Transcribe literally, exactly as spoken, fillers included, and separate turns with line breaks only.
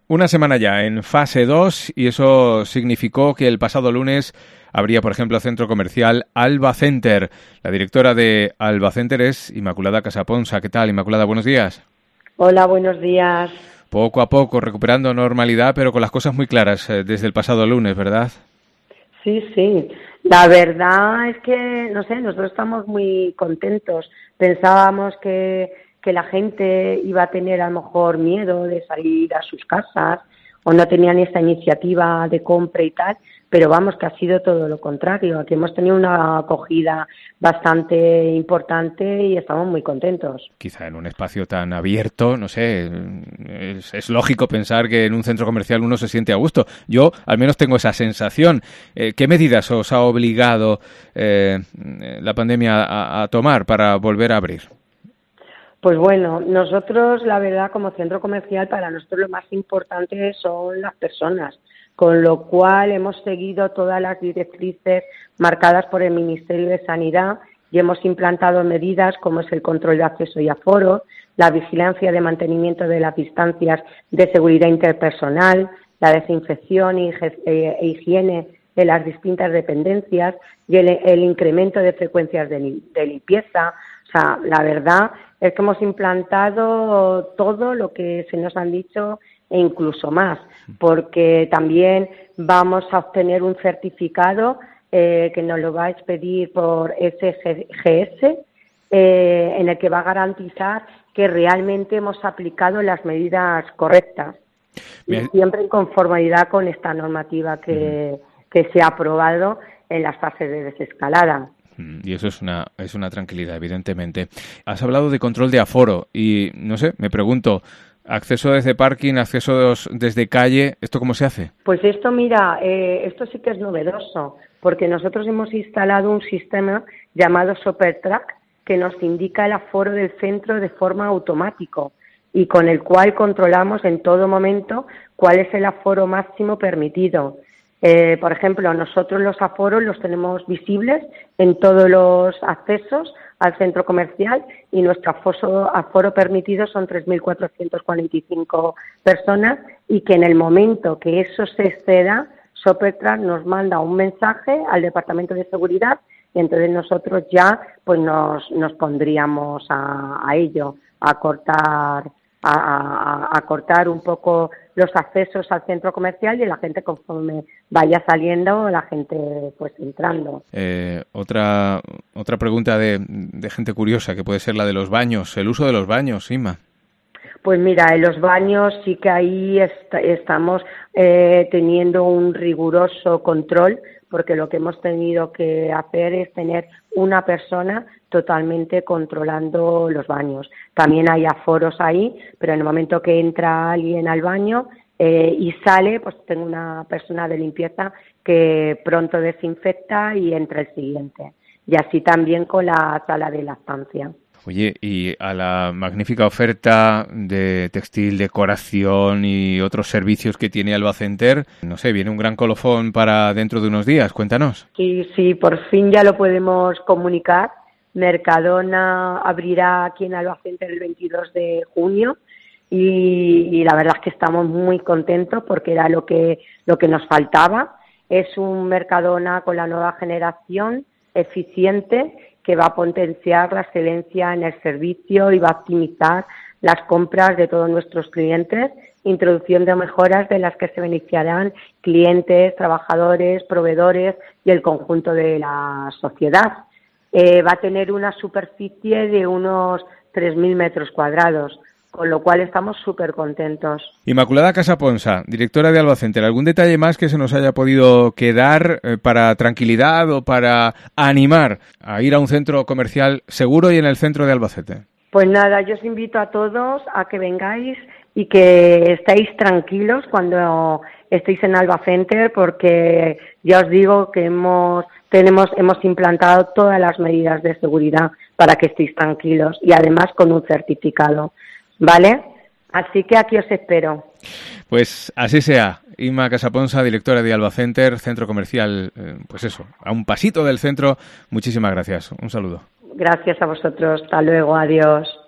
Una semana ya en fase dos y eso significó que el pasado lunes habría, por ejemplo, centro comercial Alba Center. La directora de Alba Center es Inmaculada Casaponsa. ¿Qué tal, Inmaculada? Buenos días.
Hola, buenos días.
Poco a poco, recuperando normalidad, pero con las cosas muy claras eh, desde el pasado lunes, ¿verdad?
Sí, sí. La verdad es que, no sé, nosotros estamos muy contentos. Pensábamos que, que la gente iba a tener a lo mejor miedo de salir a sus casas o no tenían esta iniciativa de compra y tal, pero vamos, que ha sido todo lo contrario. Aquí hemos tenido una acogida bastante importante y estamos muy contentos.
Quizá en un espacio tan abierto, no sé, es, es lógico pensar que en un centro comercial uno se siente a gusto. Yo al menos tengo esa sensación. Eh, ¿Qué medidas os ha obligado eh, la pandemia a, a tomar para volver a abrir?
Pues bueno, nosotros, la verdad, como centro comercial, para nosotros lo más importante son las personas, con lo cual hemos seguido todas las directrices marcadas por el Ministerio de Sanidad y hemos implantado medidas como es el control de acceso y aforo, la vigilancia de mantenimiento de las distancias de seguridad interpersonal, la desinfección e higiene de las distintas dependencias y el, el incremento de frecuencias de, de limpieza. O sea, la verdad es que hemos implantado todo lo que se nos han dicho e incluso más, porque también vamos a obtener un certificado eh, que nos lo va a expedir por S G S, eh, en el que va a garantizar que realmente hemos aplicado las medidas correctas y siempre en conformidad con esta normativa que, que se ha aprobado en las fases de desescalada.
Y eso es una es una tranquilidad, evidentemente. Has hablado de control de aforo y, no sé, me pregunto, acceso desde parking, acceso desde calle, ¿esto cómo se hace?
Pues esto, mira, eh, esto sí que es novedoso, porque nosotros hemos instalado un sistema llamado SuperTrack que nos indica el aforo del centro de forma automático y con el cual controlamos en todo momento cuál es el aforo máximo permitido. Eh, por ejemplo, nosotros los aforos los tenemos visibles en todos los accesos al centro comercial y nuestro aforo, aforo permitido son tres mil cuatrocientas cuarenta y cinco personas y que en el momento que eso se exceda, SuperTrack nos manda un mensaje al Departamento de Seguridad y entonces nosotros ya pues nos, nos pondríamos a, a ello, a cortar A, a, a cortar un poco los accesos al centro comercial y la gente conforme vaya saliendo, la gente pues entrando.
Eh, otra otra pregunta de, de gente curiosa, que puede ser la de los baños, el uso de los baños, Inma.
Pues mira, en los baños sí que ahí est- estamos eh, teniendo un riguroso control, porque lo que hemos tenido que hacer es tener una persona totalmente controlando los baños. También hay aforos ahí, pero en el momento que entra alguien al baño eh, y sale, pues tengo una persona de limpieza que pronto desinfecta y entra el siguiente. Y así también con la sala de lactancia.
Oye, y a la magnífica oferta de textil, decoración y otros servicios que tiene Alba Center, no sé, viene un gran colofón para dentro de unos días. Cuéntanos.
Sí, sí, por fin ya lo podemos comunicar. Mercadona abrirá aquí en Alba Center el veintidós de junio y, y la verdad es que estamos muy contentos porque era lo que, lo que nos faltaba. Es un Mercadona con la nueva generación, eficiente, que va a potenciar la excelencia en el servicio y va a optimizar las compras de todos nuestros clientes, introduciendo mejoras de las que se beneficiarán clientes, trabajadores, proveedores y el conjunto de la sociedad. Eh, va a tener una superficie de unos tres mil metros cuadrados, con lo cual estamos súper contentos.
Inmaculada Casaponsa, directora de Alba Center, ¿algún detalle más que se nos haya podido quedar eh, para tranquilidad o para animar a ir a un centro comercial seguro y en el centro de Albacete?
Pues nada, yo os invito a todos a que vengáis y que estéis tranquilos cuando estéis en Alba Center, porque ya os digo que hemos tenemos hemos implantado todas las medidas de seguridad para que estéis tranquilos y además con un certificado, ¿vale? Así que aquí os espero.
Pues así sea. Inma Casaponsa, directora de Alba Center, centro comercial, eh, pues eso, a un pasito del centro. Muchísimas gracias. Un saludo.
Gracias a vosotros. Hasta luego. Adiós.